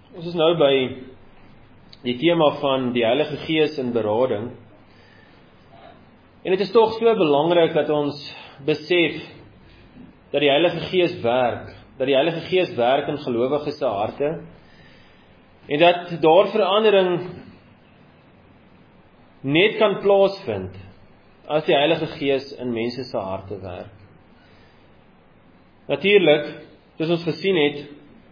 Ons is nou by die tema van die Heilige Gees in berading. En dit is tog so belangrik dat ons besef dat die Heilige Gees werk, dat die Heilige Gees werk in gelowiges se harte, en dat daar verandering net kan plaasvind as die Heilige Gees in mense se harte werk. Natuurlik, soos ons gesien het,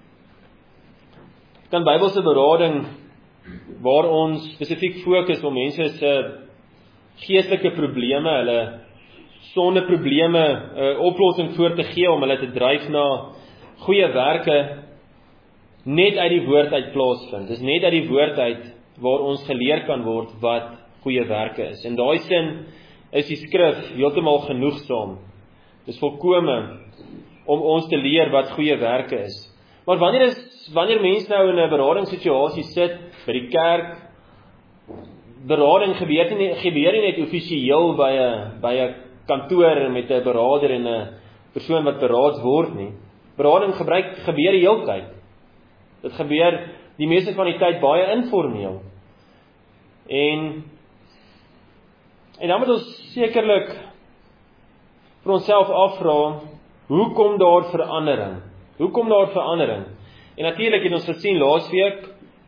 kan Bybelse berading, waar ons spesifiek fokus op mense se geestelike probleme, hulle sondeprobleme, 'n oplossing voor te gee om hulle te dryf na goeie werke, net uit die woord uit plaasvind. Dis net uit die woord uit waar ons geleer kan word wat goeie werke is. In daai sin is die skrif heeltemal genoegsaam. Dis volkome om ons te leer wat goeie werke is. Maar wanneer mense nou in 'n beradingssituasie sit, by die kerk, berading gebeur nie net offisieel by 'n kantoor met 'n beraader en 'n persoon wat beraad word nie. Berading gebeur die hele tyd. Dit gebeur die meeste van die tyd baie informeel. En dan moet ons sekerlik vir onsself afvra, hoe kom daar verandering? Hoe kom daar verandering? En natuurlik het ons gesien laasweek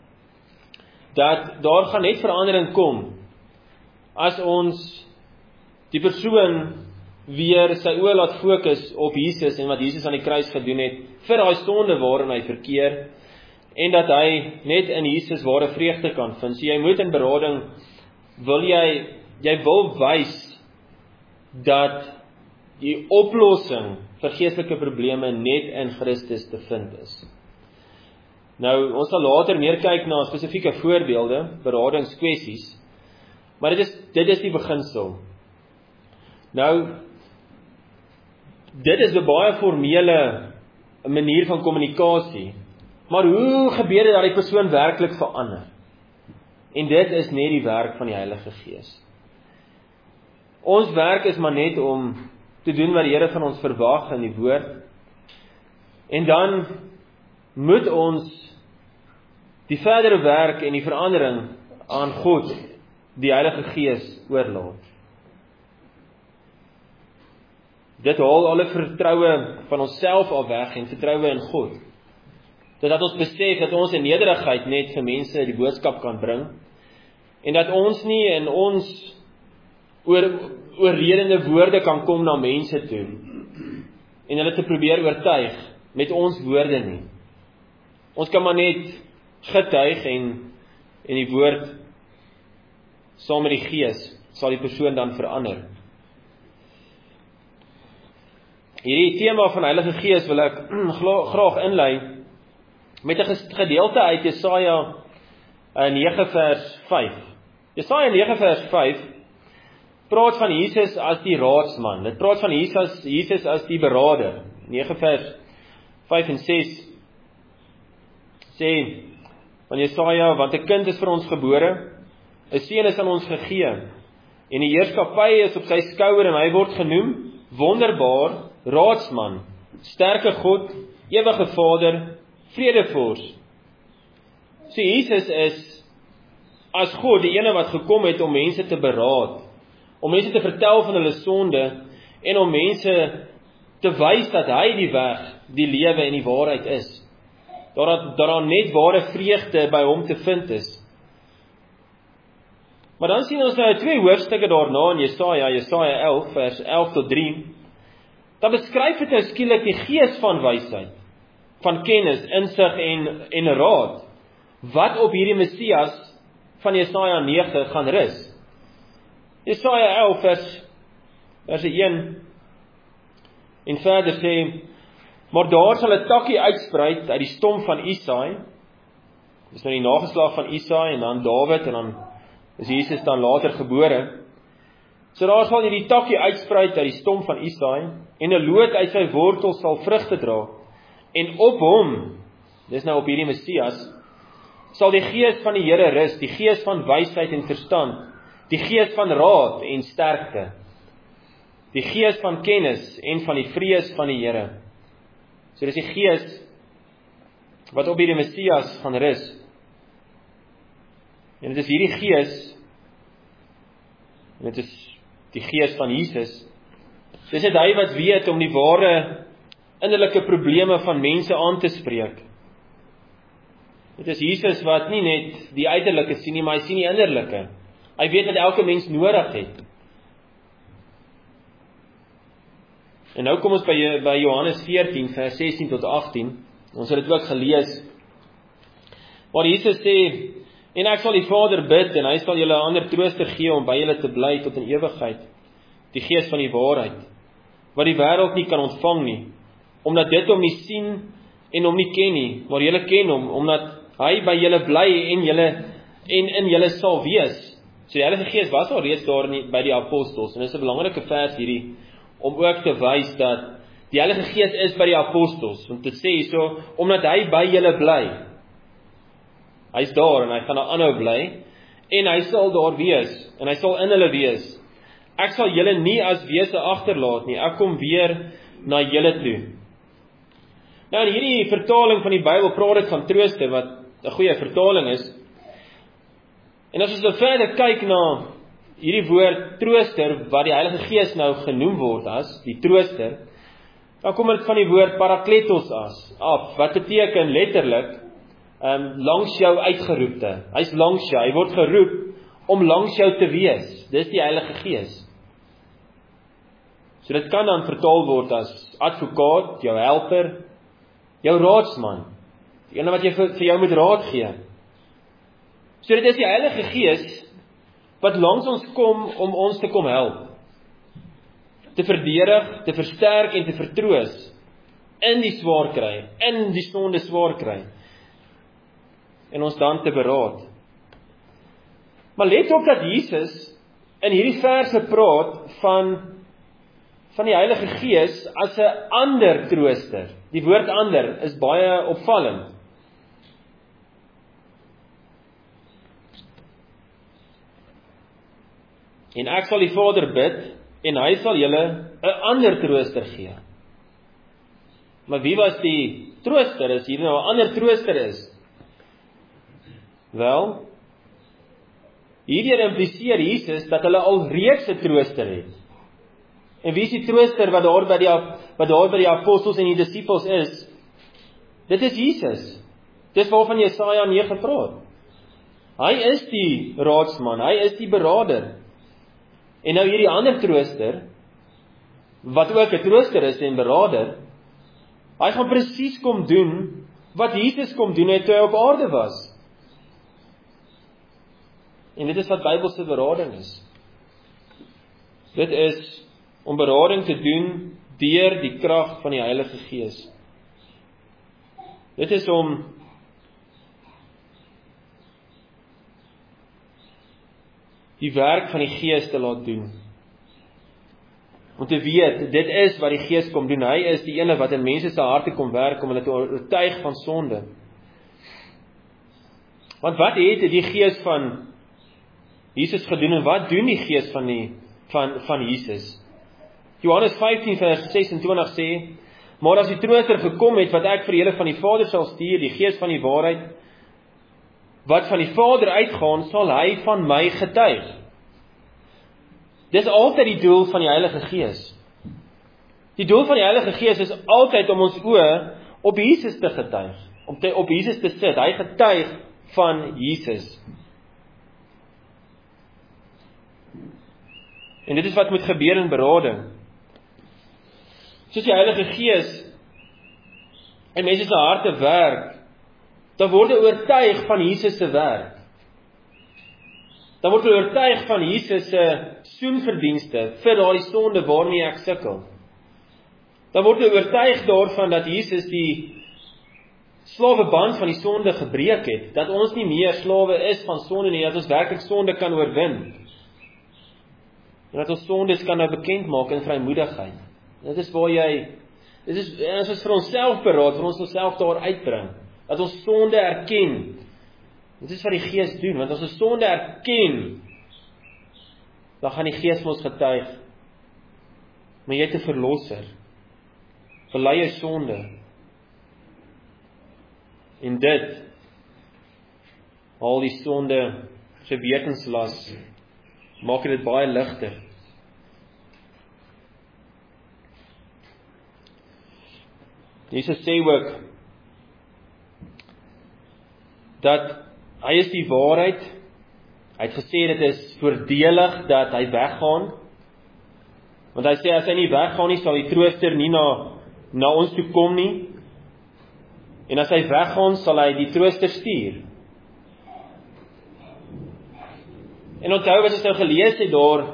dat daar gaan net verandering kom as ons die persoon weer sy oë laat fokus op Jesus en wat Jesus aan die kruis gedoen het vir daai sonde waarin hy verkeer, en dat hy net in Jesus ware vreugde kan vind. So jy moet in berading, jy wil wys dat die oplossing vir geestelike probleme net in Christus te vind is. Nou, ons sal later meer kyk na spesifieke voorbeelde, beradingskwessies, maar dit is die beginsel. Nou, dit is 'n baie formele manier van kommunikasie, maar hoe gebeur dit dat die persoon werklik verander? En dit is net die werk van die Heilige Gees. Ons werk is maar net om te doen wat die Here van ons verwag in die woord, en dan moet ons die verdere werk en die verandering aan God, die Heilige Gees, oorlaat. Dit haal alle vertroue van onsself af weg en vertroue in God. Dat ons besef dat ons in nederigheid net vir mense die boodskap kan bring, en dat ons nie in ons oorredende woorde kan kom na mense toe, en hulle te probeer oortuig met ons woorde nie. Ons kan maar net getuig en die woord saam met die Gees sal die persoon dan verander. Hierdie tema van Heilige Gees wil ek graag inlei met 'n gedeelte uit Jesaja 9 vers 5. Jesaja 9 vers 5 praat van Jesus as die raadsman. Dit praat van Jesus as die beraader. 9 vers 5 en 6 sê van Jesaja, want 'n kind is vir ons gebore, 'n seun is aan ons gegee, en die heerskappy is op sy skouer, en hy word genoem wonderbaar, raadsman, sterke God, ewige Vader, vredevors. So Jesus is as God die ene wat gekom het om mense te beraad, om mense te vertel van hulle sonde, en om mense te wys dat hy die weg, die lewe en die waarheid is. Dat daar net ware vreugde by hom te vind is. Maar dan sien ons nou 2 hoofstukke daarna in Jesaja 11 vers 11 tot 3. Dan beskryf dit nou skielik die gees van wysheid, van kennis, insig en raad, wat op hierdie Messias van Jesaja 9 gaan rus. Jesaja 11 vers 1 en verder sê, maar daar sal 'n takkie uitspruit uit die stom van Isaai. Dis nou die nageslag van Isaai en dan Dawid, en dan is Jesus dan later gebore. So daar sal hierdie takkie uitspruit uit die stom van Isaai, en 'n loot uit sy wortel sal vrugte dra. En op hom, dis nou op hierdie Messias, sal die gees van die Here rus, die gees van wysheid en verstand, die gees van raad en sterkte, die gees van kennis en van die vrees van die Here. So dis die gees wat op hierdie Messias gaan rus. En dit is hierdie Gees, en dit is die Gees van Jesus. Dis net hy wat weet om die ware innerlike probleme van mense aan te spreek. Dit is Jesus wat nie net die uiterlike sien nie, maar hy sien die innerlike. Hy weet wat elke mens nodig het. En nou kom ons by Johannes 14, vers 16 tot 18. Ons het dit ook gelees. Waar Jesus sê, en ek sal die Vader bid, en hy sal julle 'n ander trooster gee om by julle te bly tot in ewigheid. Die Gees van die waarheid, wat die wêreld nie kan ontvang nie, omdat dit hom nie sien en hom nie ken nie, maar julle ken hom, omdat hy by julle bly en in julle sal wees. So die Heilige Gees was al reeds daar by die apostels, en dit is 'n belangrike vers hierdie, om ook te wys dat die Heilige Gees is by die apostels, want dit sê hierso, omdat hy by julle bly. Hy's daar, en hy gaan daar aanhou bly, en hy sal daar wees, en hy sal in hulle wees. Ek sal julle nie as wese agterlaat nie, ek kom weer na julle toe. Nou in hierdie vertaling van die Bybel praat dit van trooster, wat 'n goeie vertaling is. En as ons nou verder kyk na hierdie woord trooster, wat die Heilige Gees nou genoem word as die trooster, dan kom dit van die woord parakletos af, wat beteken letterlik, langs jou uitgeroepte. Hy's langs jou, hy word geroep om langs jou te wees. Dis die Heilige Gees. So dit kan dan vertaal word as advokaat, jou helper, jou raadsman, die ene wat jy vir jou moet raad gee. So dit is die Heilige Gees wat langs ons kom om ons te kom help, te verdedig, te versterk en te vertroos in die swaar kry, in die sonde swaar kry, en ons dan te beraad. Maar let op dat Jesus in hierdie verse praat van die Heilige Gees as 'n ander trooster. Die woord ander is baie opvallend. En ek sal die Vader bid, en hy sal julle 'n ander trooster gee. Maar wie was die trooster, as hier nou 'n ander trooster is? Wel, hierdeur impliseer Jesus dat hulle al reeds 'n trooster het. En wie is die trooster wat daar by die apostels en die disippels is? Dit is Jesus. Dis waarvan Jesaja 9 praat. Hy is die raadsman, hy is die beraader. En nou hierdie ander trooster, wat ook 'n trooster is en beraader, hy gaan presies kom doen wat Jesus kom doen het toe hy op aarde was. En dit is wat Bybelse berading is. Dit is om berading te doen deur die krag van die Heilige Gees. Dit is om die werk van die Gees te laat doen. Om te weet, dit is wat die Gees kom doen. Hy is die ene wat in mense se harte kom werk om hulle te oortuig van sonde. Want wat het die Gees van Jesus gedoen en wat doen die Gees van Jesus? Johannes 15 vers 26 sê, maar as die trooster gekom het, wat ek vir julle van die Vader sal stuur, die Gees van die waarheid, wat van die Vader uitgaan, sal hy van my getuig. Dis altyd die doel van die Heilige Gees. Die doel van die Heilige Gees is altyd om ons oë op Jesus te getuig, om op Jesus te sit. Hy getuig van Jesus. En dit is wat moet gebeur in berading. Soos die Heilige Gees in mense se harte werk, dan word hulle oortuig van Jesus se werk. Dan word hulle oortuig van Jesus se soenverdienste vir daardie sonde waarmee ek sukkel. Dan word hulle oortuig daarvan dat Jesus die slaweband van die sonde gebreek het, dat ons nie meer slawe is van sonde nie, dat ons werklik sonde kan oorwin. En dat ons sondes kan nou bekend maak in vrymoedigheid. Dit is waar dit is as ons vir onsself beraad, vir ons onsself daar uitbring, dat ons sonde erken. Dit is wat die Gees doen, want as ons sonde erken, dan gaan die Gees vir ons getuig. Maar jy het 'n verlosser. Bely jou sonde. En dit al die sonde gewetenslas maak dit baie ligter. Jesus sê ook dat hy is die waarheid. Hy het gesê dit is voordelig dat hy weggaan. Want hy sê as hy nie weggaan nie, sal die trooster nie na ons toe kom nie. En as hy weggaan, sal hy die trooster stuur. En onthou wat ons nou gelees het daar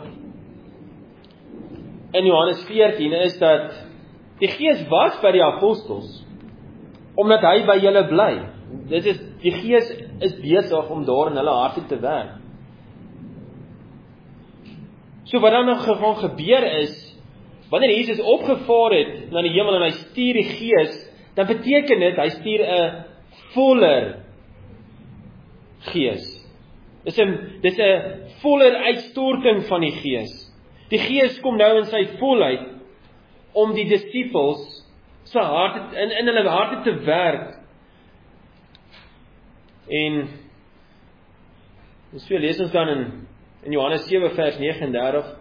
in Johannes 14 is dat die Gees was by die apostels, omdat hy by julle bly. Die Gees is besig om daar in hulle harte te werk. So wat dan nog gaan gebeur is, wanneer Jesus opgevaar het na die hemel en hy stuur die Gees, dan beteken dit, hy stuur 'n voller Gees. Dis 'n voller uitstorting van die Gees. Die Gees kom nou in sy volheid om die disippels se harte in hulle harte te werk. En dis veel lees ons dan in Johannes 7 vers 39.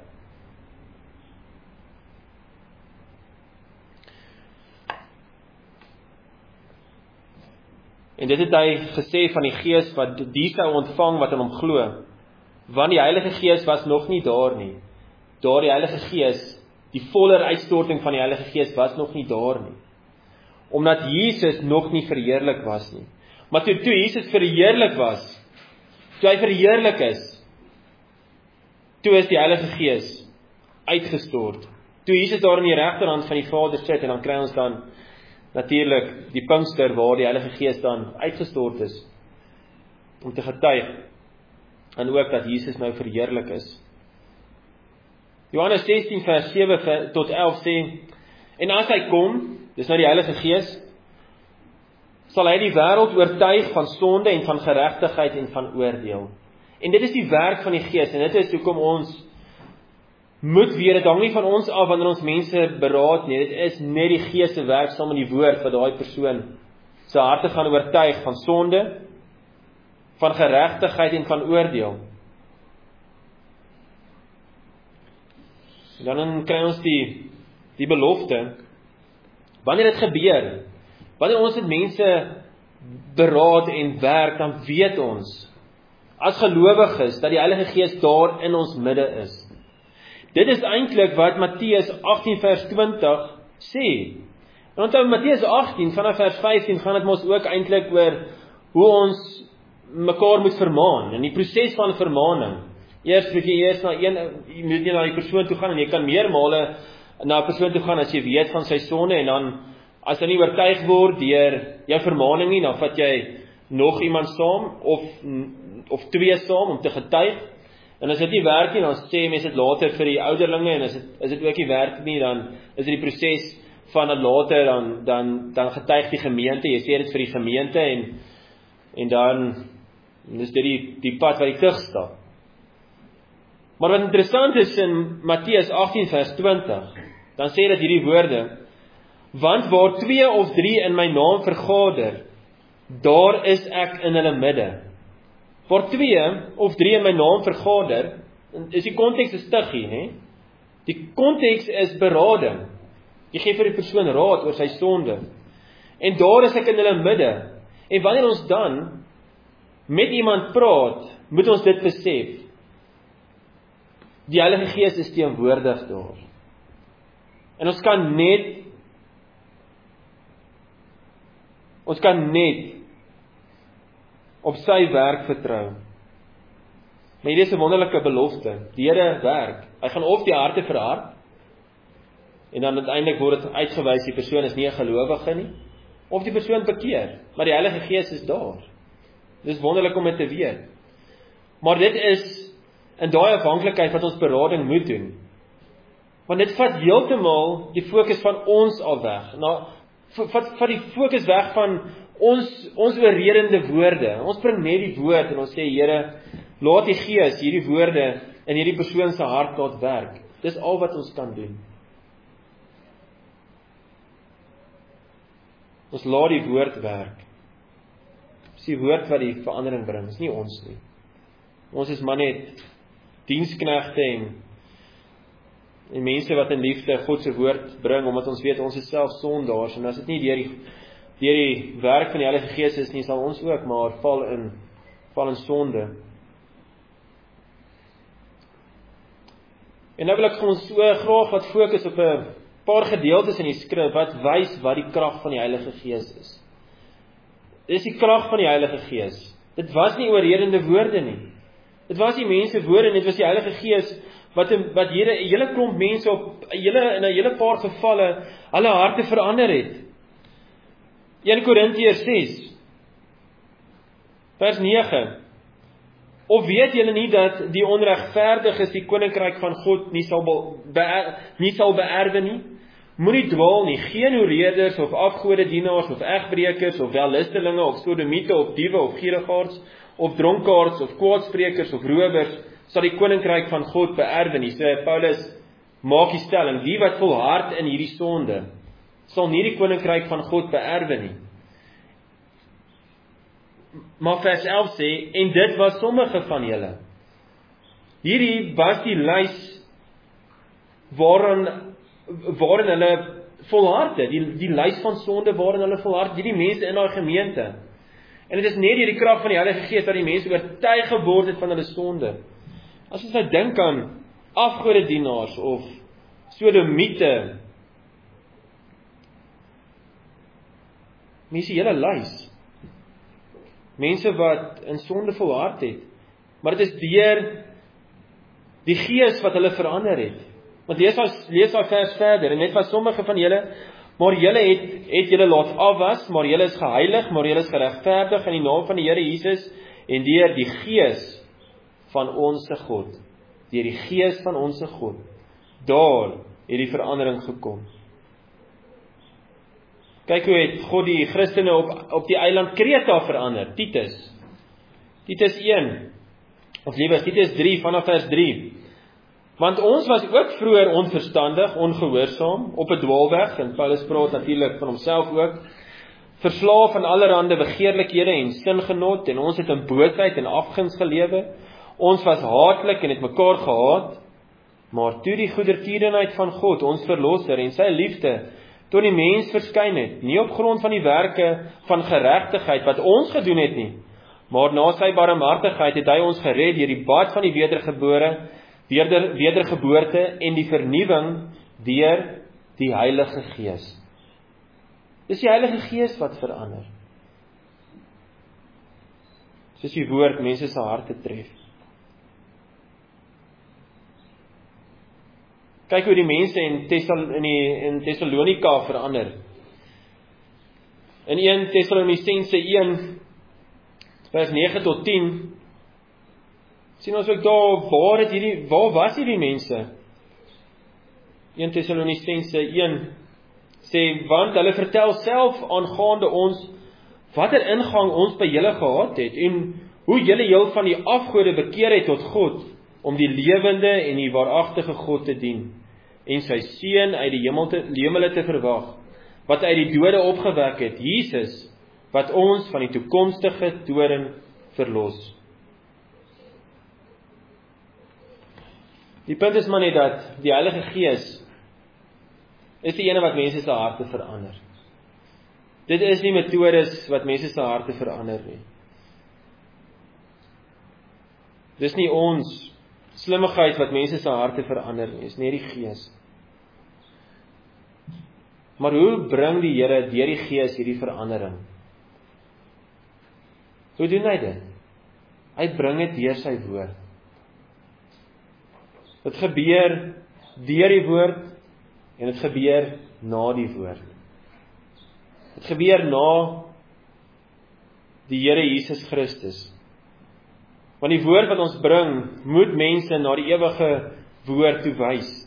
En dit het hy gesê van die Gees wat die sou ontvang wat in hom glo. Want die Heilige Gees was nog nie daar nie. Daar die Heilige Gees, die voller uitstorting van die Heilige Gees was nog nie daar nie. Omdat Jesus nog nie verheerlik was nie. Maar toe Jesus verheerlik was, toe hy verheerlik is, toe is die Heilige Gees uitgestort. Toe Jesus daar in die regterhand van die Vader sit, en dan kry ons dan natuurlik die Pinkster waar die Heilige Gees dan uitgestort is, om te getuig, en ook dat Jesus nou verheerlik is. Johannes 16 vers 7 tot 11 sê, en as hy kom, dis nou die Heilige Gees, sal hy die wêreld oortuig van sonde en van geregtigheid en van oordeel. En dit is die werk van die Gees, en dit is hoekom ons moet weet, dit hang nie van ons af wanneer ons mense beraad nie, dit is net die Gees se werk saam met die woord, wat daai persoon sy harte gaan oortuig van sonde, van geregtigheid en van oordeel. Dan kry ons die belofte, wanneer dit gebeur, wanneer ons met mense beraad en werk, dan weet ons, as gelowiges, dat die Heilige Gees daar in ons midde is. Dit is eintlik wat Matteus 18 vers 20 sê. En onthou Matteus 18 vanaf vers 15 gaan dit mos ook eintlik oor hoe ons mekaar moet vermaan, in die proses van vermaaning. Eers moet jy na die persoon toe gaan, en jy kan meermale na 'n persoon toe gaan as jy weet van sy sonde, en dan as hy nie oortuig word deur jou vermaaning nie, dan vat jy nog iemand saam of twee saam om te getuig. En as dit nie werk nie, dan sê mense dit later vir die ouderlinge, en as dit ook nie werk nie, dan is dit die proses van dat later dan getuig die gemeente, jy sê dit vir die gemeente, en dan is dit die pad wat die tug staan. Maar wat interessant is in Matteus 18 vers 20, dan sê dit hierdie woorde, want waar 2 of 3 in my naam vergader, daar is ek in hulle midde. Waar 2 of 3 in my naam vergader, is die konteks is stuggie, hè? Die konteks is berading. Jy gee vir die persoon raad oor sy sonde. En daar is ek in hulle midde. En wanneer ons dan met iemand praat, moet ons dit besef. Die Heilige Gees is teenwoordig daar. En ons kan net op sy werk vertrou. Maar hier is 'n wonderlike belofte. Die Here werk. Hy gaan of die harte verhard, en dan uiteindelik word dit uitgewys die persoon is nie 'n gelowige nie, of die persoon bekeer, maar die Heilige Gees is daar. Dit is wonderlik om dit te weet. Maar dit is in daai afhanklikheid wat ons berading moet doen. Want dit vat heeltemal die fokus van ons af weg. Vat die fokus weg van ons oorredende woorde. Ons bring net die woord en ons sê, Here, laat die Gees hierdie woorde in hierdie persoon se hart laat werk. Dis al wat ons kan doen. Ons laat die woord werk. Dis die woord wat die verandering bring, is nie ons nie. Ons is maar net diensknegte en mense wat in liefde God se woord bring, omdat ons weet ons is self sondaars, en as dit nie deur die werk van die Heilige Gees is nie, sal ons ook maar val in sonde. En nou wil ek ons graag wat fokus op 'n paar gedeeltes in die skrif, wat wys wat die krag van die Heilige Gees is. Dit is die krag van die Heilige Gees. Dit was nie oorredende woorde nie. Dit was nie mense woorde nie, dit was die Heilige Gees, wat hier 'n hele klomp mense in 'n hele paar gevalle, hulle harte verander het. 1 Korintiërs 6, vers 9. Of weet julle nie dat die onregverdiges die koninkryk van God nie sal beerwe nie? Moenie dwaal nie, geen hoereerders of afgodedienaars of egbreekers of wellustelinge of sodomiete of diewe of gierigaards of dronkaards of kwaadsprekers of rowers sal die koninkryk van God beerwe nie. So Paulus maak die stelling, die wat volhard in hierdie sonde sal nie die koninkryk van God beerwe nie. Maar vers 11 sê, en dit was sommige van julle. Hierdie was die lys waarin hulle volhard het, die lys van sonde waarin hulle volhard, hierdie mense in daai gemeente. En dit is net deur die krag van die Heilige Gees dat die mense oortuig geword het van hulle sonde. As ons nou dink aan afgodedienaars of sodomiete, mense hele lys. Mense wat in sonde volhard het, maar dit is deur die Gees wat hulle verander het. Want lees daai vers verder, en net was sommige van julle, maar julle het julle laat afwas, maar julle is geheilig, maar julle is geregverdig in die naam van die Here Jesus, en deur die Gees van onsse God. Deur die Gees van onsse God. Daar het die verandering gekom. Kyk hoe het God die Christene op die eiland Kreta verander. Titus 1, of liewer Titus 3 vanaf vers 3. Want ons was ook vroeër onverstandig, ongehoorsaam, op 'n dwaalweg, en Paulus praat natuurlik van homself ook, verslaaf aan allerhande begeerlikhede en singenot, en ons het in boosheid en afguns gelewe. Ons was haatlik en het mekaar gehaat, maar toe die goedertierenheid van God, ons verlosser, en sy liefde tot die mens verskyn het, nie op grond van die werke van geregtigheid wat ons gedoen het nie, maar na sy barmhartigheid het hy ons gered deur die bad van die wedergeboorte en die vernuwing deur die Heilige Gees. Dis die Heilige Gees wat verander. Soos die woord mense se harte tref. Kyk hoe die mense in Thessalonika verander. In 1 Tessalonisense 1, vers 9 tot 10, sien ons ook daar, waar was hierdie mense? 1 Tessalonisense 1, sê, want hulle vertel self aangaande ons, watter ingang ons by julle gehad het, en hoe julle heel van die afgode bekeer het tot God, om die lewende en die waaragtige God te dien, en sy seun uit die hemele te verwag, wat uit die dode opgewek het, Jesus, wat ons van die toekomstige doring verlos. Die punt is maar net dat die Heilige Gees is die ene wat mense se harte verander. Dit is nie metodes wat mense se harte verander nie. Dis nie ons slimmigheid wat mense se harte verander nie, is nie die Gees. Maar hoe bring die Here deur die Gees hierdie verandering? Hoe doen hy dit? Hy bring dit deur sy woord. Dit gebeur deur die woord en dit gebeur na die woord. Dit gebeur na die Here Jesus Christus. Want die woord wat ons bring, moet mense na die ewige woord toe wys.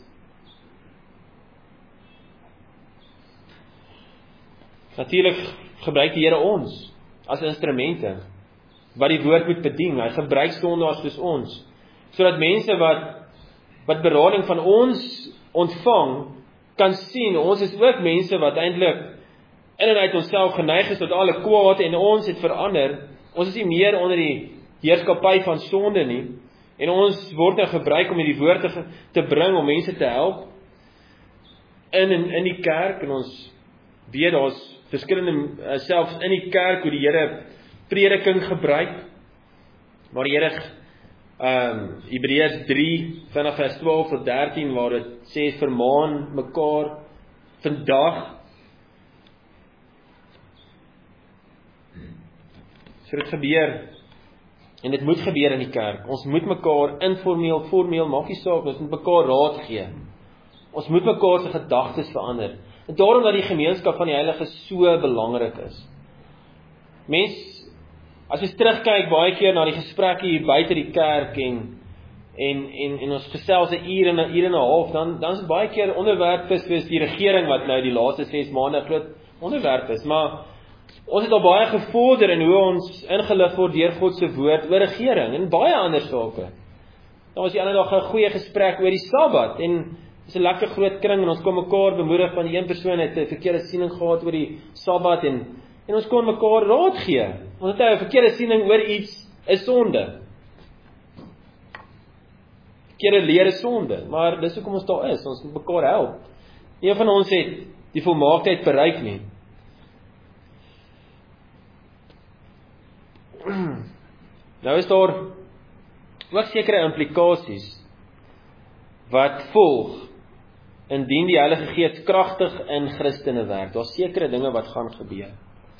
Natuurlik gebruik die Here ons as instrumente wat die woord moet bedien. Hy gebruik sondaars soos ons, sodat mense wat berading van ons ontvang, kan sien, ons is ook mense wat eintlik in en uit onsself geneig is tot alle kwaad, en ons het verander Ons is nie meer onder die heerskappy van sonde nie. En ons word nou gebruik om hierdie woord te bring om mense te help in die kerk. En ons weet daar's verskillende, selfs in die kerk, hoe die Here prediking gebruik. Maar die Here Hebreërs 3 vanaf vers 12 tot 13 waar dit sê vermaan mekaar vandag. So dit gebeur en dit moet gebeur in die kerk. Ons moet mekaar informeel, formeel, maak nie saak, ons moet mekaar raad gee. Ons moet mekaar se gedagtes verander. En daarom dat die gemeenskap van die Heiliges so belangrik is. As ons terugkyk baie keer na die gesprekke hier buite die kerk en ons gesels 'n uur en 'n half, dan is baie keer onderwerp is soos die regering wat nou die laaste 6 maande groot onderwerp is, maar ons het al baie gevorder in hoe ons ingelig word deur God se woord oor regering en baie ander sake. Dan was die ander dag 'n goeie gesprek oor die Sabbat en dis 'n lekker groot kring en ons kom mekaar bemoedig van een persoon het 'n verkeerde siening gehad oor die Sabbat en ons kon mekaar raad gee. Ons het 'n verkeerde siening oor iets is sonde. Verkeerde leer is sonde, maar dis hoekom ons daar is. Ons moet mekaar help. Een van ons het die volmaaktheid bereik nie. Nou is daar ook sekere implikasies wat volg indien die Heilige Gees kragtig in Christene werk. Daar's sekere dinge wat gaan gebeur.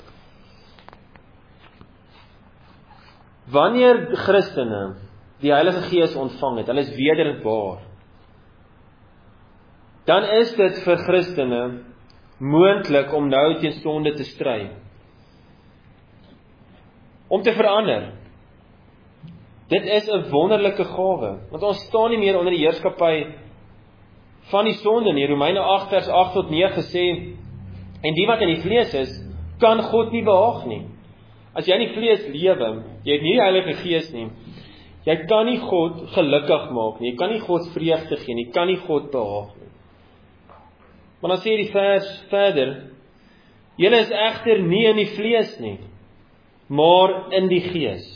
Wanneer Christene die Heilige Gees ontvang het, hulle is wederbaar, dan is dit vir Christene moontlik om nou teen sonde te stry. Om te verander. Dit is 'n wonderlike gawe, want ons staan nie meer onder die heerskappy van die sonde nie. Romeine 8 vers 8 tot 9 sê, en die wat in die vlees is, kan God nie behaag nie. As jy in die vlees lewe, jy het nie die Heilige Gees nie, jy kan nie God gelukkig maak nie, jy kan nie God vreugde gee nie, jy kan nie God behaag nie. Maar dan sê die vers verder, julle is egter nie in die vlees nie, maar in die Gees.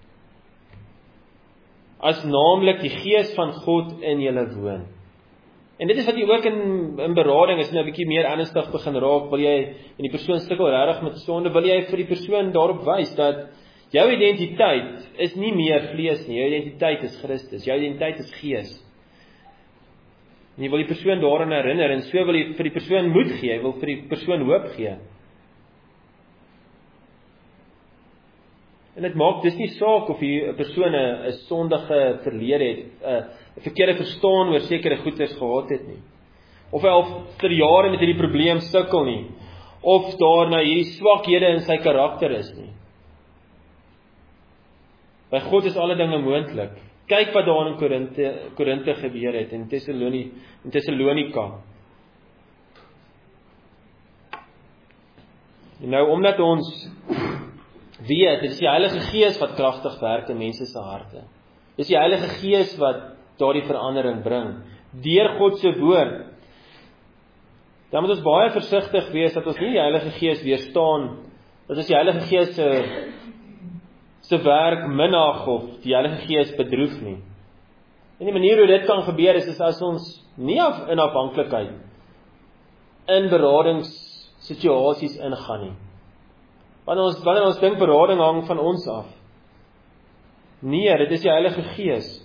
As naamlik die Gees van God in julle woon. En dit is wat jy ook in berading is, nou 'n bietjie meer ernstig begin raak, wil jy in die persoon sukkel regtig met sonde, wil jy vir die persoon daarop wys dat jou identiteit is nie meer vlees nie, jou identiteit is Christus, jou identiteit is Gees. En jy wil die persoon daaraan herinner, en so wil jy vir die persoon moed gee, jy wil vir die persoon hoop gee. En dit maak dis nie saak of die persoon 'n sondige verlede het, 'n verkeerde verstaan oor sekere goeders gehad het nie. Of hy al vir jare met hierdie probleem sukkel nie, of daar nou hierdie swakhede in sy karakter is nie. By God is alle dinge moontlik. Kyk wat daar in Korinte gebeur het, in Thessalonika. En nou, omdat ons weet, dit is die Heilige Gees wat kragtig werk in mense se harte. Dit is die Heilige Gees wat daardie verandering bring, deur God se woord. Dan moet ons baie versigtig wees, dat ons nie die Heilige Gees weerstaan, dat ons die Heilige Gees se werk minag of die Heilige Gees bedroef nie. En die manier hoe dit kan gebeur is as ons nie in afhanklikheid in beradingssituasies ingaan nie. Wanneer ons dink berading hang van ons af. Nee, dit is die Heilige Gees.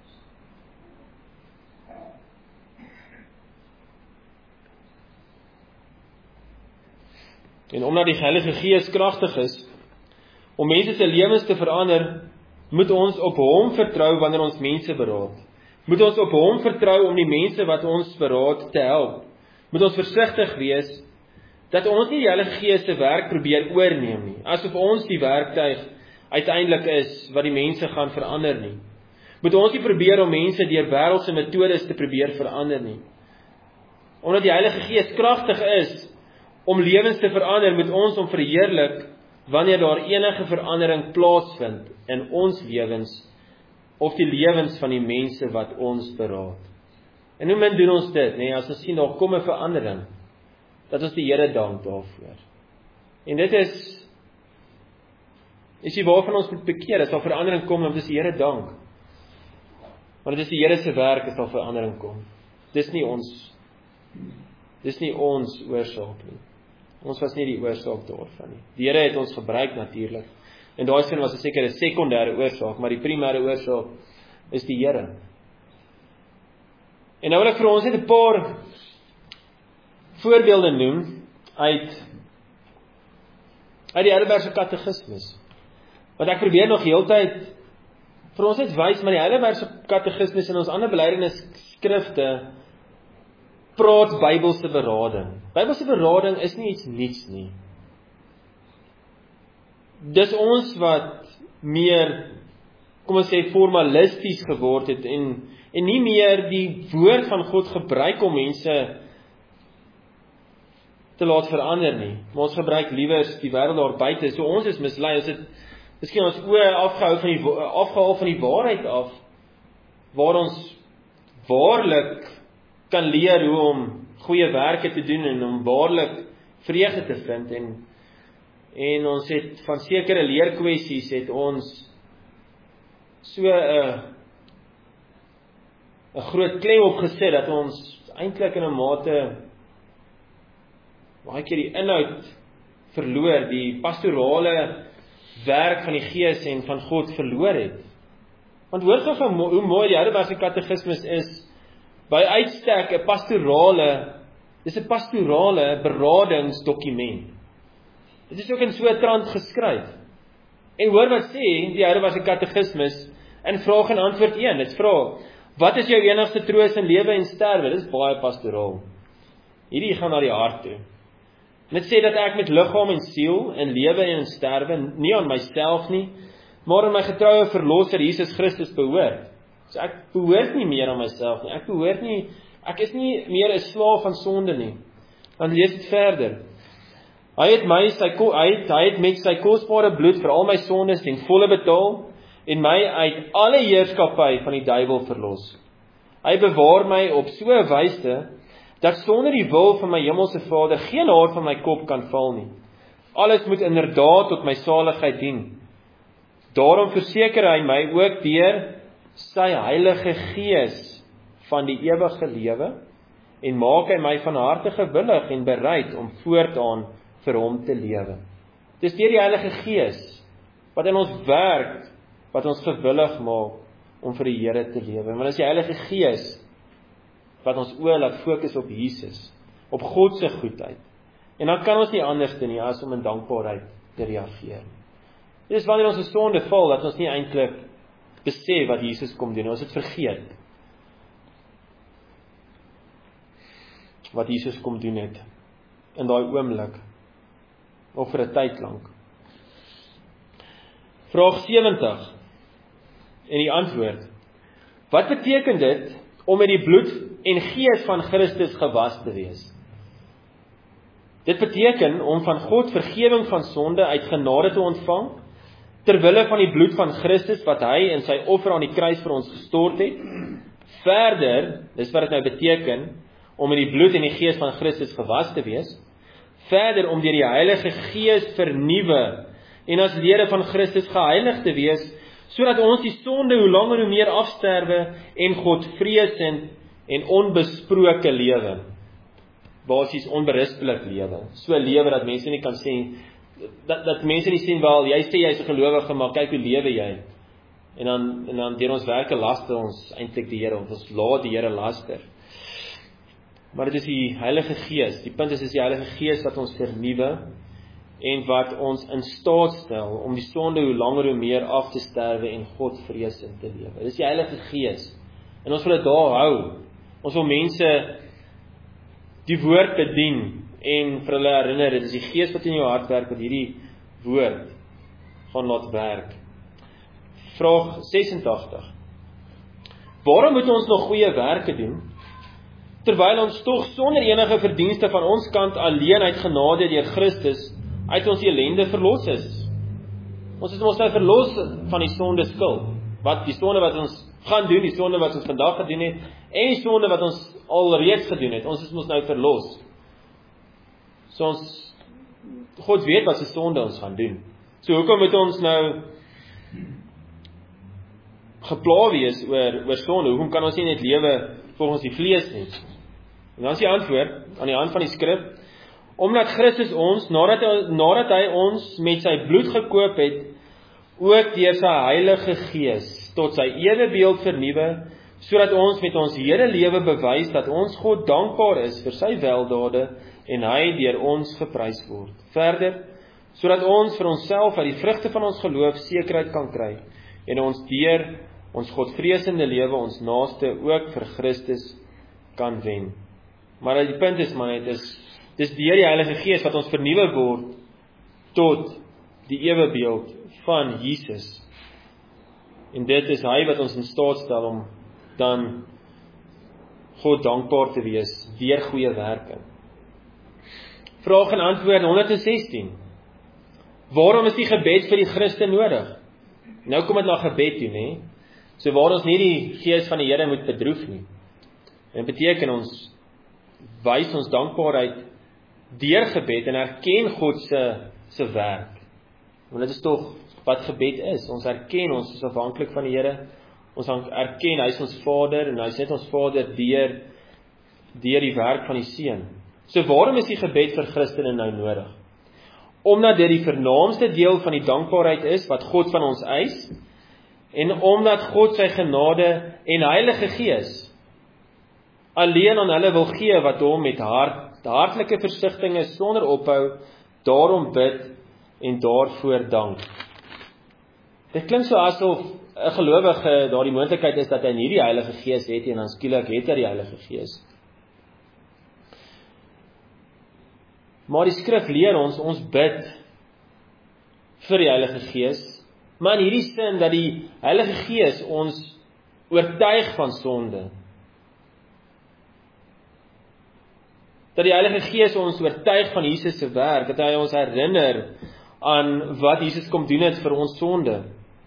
En omdat die Heilige Gees kragtig is, om mense se lewens te verander, moet ons op hom vertrou wanneer ons mense beraad. Moet ons op hom vertrou om die mense wat ons beraad te help. Moet ons versigtig wees, dat ons nie die Heilige Gees se werk probeer oorneem nie, asof ons die werktuig uiteindelik is, wat die mense gaan verander nie. Moet ons nie probeer om mense deur wêreldse metodes te probeer verander nie. Omdat die Heilige Gees kragtig is, om lewens te verander, moet ons hom verheerlik, wanneer daar enige verandering plaasvind in ons lewens, of die lewens van die mense wat ons beraad. En hoe min doen ons dit, nee, as ons sien, daar kom 'n verandering, dat ons die Here dank daarvoor. En dit is Is jy waarvan ons moet bekeer, as daar verandering kom, dan dis die Here dank. Maar dit is die Here se werk as daar verandering kom. Dis nie ons oorsaak nie. Ons was nie die oorsaak daarvan nie. Die Here het ons gebruik natuurlik. En daai sin was 'n sekere sekondêre oorsaak, maar die primêre oorsaak is die Here. En nou wil ek vir ons net 'n paar voorbeelde noem uit die Heidelbergse Katekismes. Want ek probeer nog heeltyd vir ons net wys, maar die Heidelbergse Katekismes en ons ander belydenisskrifte praat Bybelse berading. Bybelse berading is nie iets niets nie. Dis ons wat meer, kom ons sê, formalisties geword het en nie meer die woord van God gebruik om mense te laat verander nie. Maar ons gebruik liewers die wêreld daar buite. So ons is mislei, ons het miskien ons oë afgehaal van die waarheid af, waar ons waarlik kan leer hoe om goeie werke te doen en om waarlik vrede te vind en ons het van sekere leerkwessies het ons so 'n groot klem opgesit dat ons eintlik in 'n mate baie keer die inhoud verloor, die pastorale werk van die Gees en van God verloor het. Want hoor gou hoe mooi die Heidelbergse Katekismes is, by uitstek 'n pastorale beradingsdokument. Dit is ook in so 'n trant geskryf. En hoor wat sê die Heidelbergse Katekismes in vraag en antwoord 1. Dit vra: wat is jou enigste troos in lewe en sterwe? Dit is baie pastoraal. Hierdie gaan na die hart toe. Dit sê dat ek met liggaam en siel in lewe en in sterwe nie aan myself nie, maar aan my getroue verlosser Jesus Christus behoort. So ek behoort nie meer aan myself nie. Ek is nie meer 'n slaaf van sonde nie. Dan lees dit verder. Hy het met sy kosbare bloed vir al my sondes ten volle betaal en my uit alle heerskappy van die duiwel verlos. Hy bewaar my op so 'n wyse dat sonder die wil van my hemelse Vader geen haar van my kop kan val nie. Alles moet inderdaad tot my saligheid dien. Daarom verseker hy my ook deur sy Heilige Gees van die ewige lewe en maak hy my van harte gewillig en bereid om voortaan vir hom te lewe. Dis deur die Heilige Gees wat in ons werk, wat ons gewillig maak om vir die Here te lewe. Want as die Heilige Gees wat ons oë laat fokus op Jesus, op God se goedheid. En dan kan ons nie anders doen nie as om in dankbaarheid te reageer. Dit is wanneer ons in sonde val dat ons nie eintlik besef wat Jesus kom doen. Ons het vergeet wat Jesus kom doen het in daai oomblik of vir 'n tyd lank. Vraag 70 en die antwoord: wat beteken dit om met die bloed en gees van Christus gewas te wees? Dit beteken om van God vergewing van sonde uit genade te ontvang, terwille van die bloed van Christus wat hy in sy offer aan die kruis vir ons gestort het. Verder, dis wat dit nou beteken, om met die bloed en die gees van Christus gewas te wees. Verder, om deur die Heilige Gees vernuwe en as lede van Christus geheilig te wees, sodat ons die sonde hoe langer hoe meer afsterwe en God vreesend en onbesproke lewe. Basies onberispelik lewe. So 'n lewe dat mense nie kan sê, dat mense nie sien wel, jy sê jy's 'n gelowige, maar kyk hoe lewe jy. En dan deur ons werke laster ons eintlik die Here, ons laat die Here laster. Maar dit is die Heilige Gees. Die punt is die Heilige Gees wat ons vernuwe en wat ons in staat stel om die sonde hoe langer hoe meer af te sterwe en God vreesend te lewe. Dit is die Heilige Gees. En ons wil dit daar hou. Ons wil mense die woord bedien en vir hulle herinner, dit is die Gees wat in jou hart werk, wat hierdie woord gaan laat werk. Vraag 86. Waarom moet ons nog goeie werke doen, terwyl ons tog sonder enige verdienste van ons kant alleen uit genade deur Christus uit ons ellende verlos is? Ons is ons nou verlos van die sonde skuld. Wat die sonde wat ons gaan doen, die sonde wat ons vandag gedoen het, en die sonde wat ons alreeds gedoen het. Ons is ons nou verlos. So God weet wat se sonde ons gaan doen. So hoekom moet ons nou gepla wees oor sonde? Hoekom kan ons nie net lewe volgens die vlees nie? En dan is die antwoord aan die hand van die skrif: omdat Christus ons, nadat hy ons met sy bloed gekoop het, ook deur sy Heilige Gees tot sy ewebeeld vernuwe, sodat ons met ons hele lewe bewys dat ons God dankbaar is vir sy weldade en hy deur ons geprys word. Verder, sodat ons vir onsself uit die vrugte van ons geloof sekerheid kan kry en ons deur ons Godvreesende lewe ons naaste ook vir Christus kan wen. Maar die punt is maar net, dis deur die Heilige Gees wat ons vernuwe word tot die ewebeeld van Jesus. En dit is hy wat ons in staat stel om dan God dankbaar te wees deur goeie werke. Vraag en antwoord 116. Waarom is die gebed vir die Christen nodig? Nou kom dit na gebed toe, nê? So waar ons nie die Gees van die Here moet bedroef nie. En beteken ons wys ons dankbaarheid deur gebed en erken God se werk. Want dit is tog wat gebed is. Ons erken ons is afhanklik van die Here. Ons erken hy is ons Vader en hy is net ons Vader deur die werk van die Seun. So waarom is die gebed vir Christene nou nodig? Omdat dit die vernaamste deel van die dankbaarheid is wat God van ons eis, en omdat God sy genade en Heilige Gees alleen aan hulle wil gee wat hom met hartlike versigtinge sonder ophou daarom bid en daarvoor dank. Dit klink so asof 'n gelowige daar die moontlikheid is dat hy nie die Heilige Gees het en dan skielik het hy die Heilige Gees. Maar die skrif leer ons bid vir die Heilige Gees, maar in hierdie sin dat die Heilige Gees ons oortuig van sonde. Dat die Heilige Gees ons oortuig van Jesus se werk, dat hy ons herinner aan wat Jesus kom doen het vir ons sonde.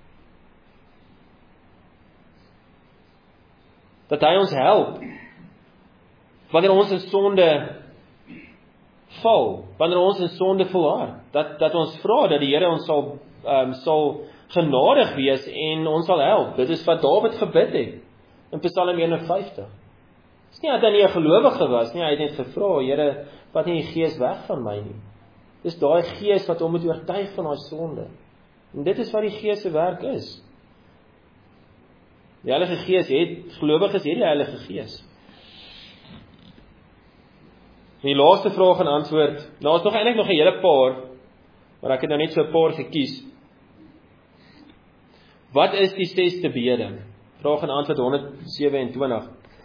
Dat hy ons help wanneer ons in sonde val, wanneer ons in sonde volhard, dat ons vra dat die Here ons sal genadig wees en ons sal help. Dit is wat Dawid gebid het in Psalm 51. Dit is nie dat hy nie 'n gelowige was nie, hy het net gevra, Here, vat nie die Gees weg van my nie. Dis daai Gees wat hom moet oortuig van daai sonde. En dit is wat die Gees se werk is. Die Heilige Gees gelowiges het die Heilige Gees. En die laaste vraag en antwoord, nou is nog eintlik nog 'n hele paar, maar ek het nou net so 'n paar gekies. Wat is die 6ste bede? Vraag en antwoord 127.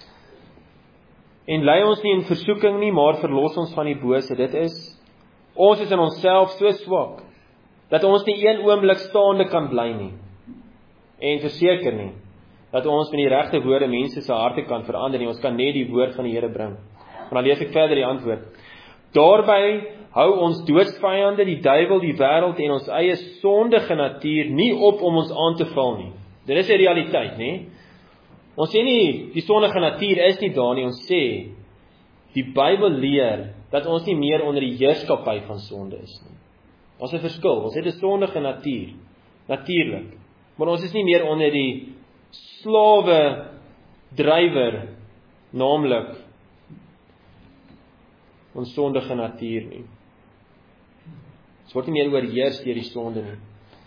En lei ons nie in versoeking nie, maar verlos ons van die bose. Dit is, ons is in onsself so swak, dat ons nie een oomblik staande kan bly nie. En verseker nie, dat ons met die regte woorde mense se harte kan verander nie. Ons kan net die woord van die Here bring. En dan lees ek verder die antwoord. Daarby hou ons doodsvyande, die duiwel, die wêreld en ons eie sondige natuur nie op om ons aan te val nie. Dit is 'n realiteit, nê? Ons sê nie die sondige natuur is nie daar nie, ons sê die Bybel leer dat ons nie meer onder die heerskappy van sonde is nie. Ons het 'n verskil. Ons het 'n sondige natuur, natuurlik, maar ons is nie meer onder die slawe drywer, naamlik ons sondige natuur nie. Ons word nie meer oorheers deur die sonde nie.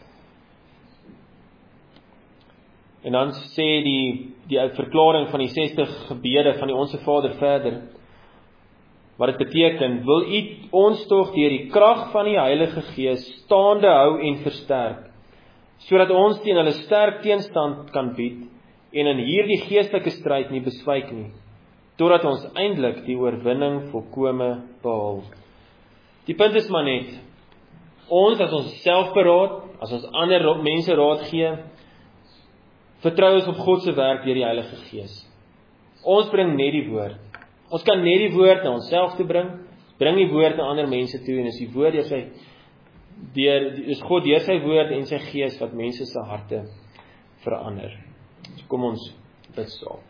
En dan sê die verklaring van die 60 gebede van die Onse Vader verder, wat dit beteken, wil U ons tog deur die krag van die Heilige Gees staande hou en versterk, sodat ons teen hulle sterk teenstand kan bied en in hierdie geestelike stryd nie beswyk nie, totdat ons eindelik die oorwinning volkome behaal. Die punt is maar net, ons as ons self beraad, as ons ander mense raad gee, vertrou ons op God se werk deur die Heilige Gees. Ons bring net die woord. Ons kan net die woord na onsself toe bring die woord na ander mense toe, en is die woord is God deur sy woord en sy Gees wat mense se harte verander. So kom ons bid saam.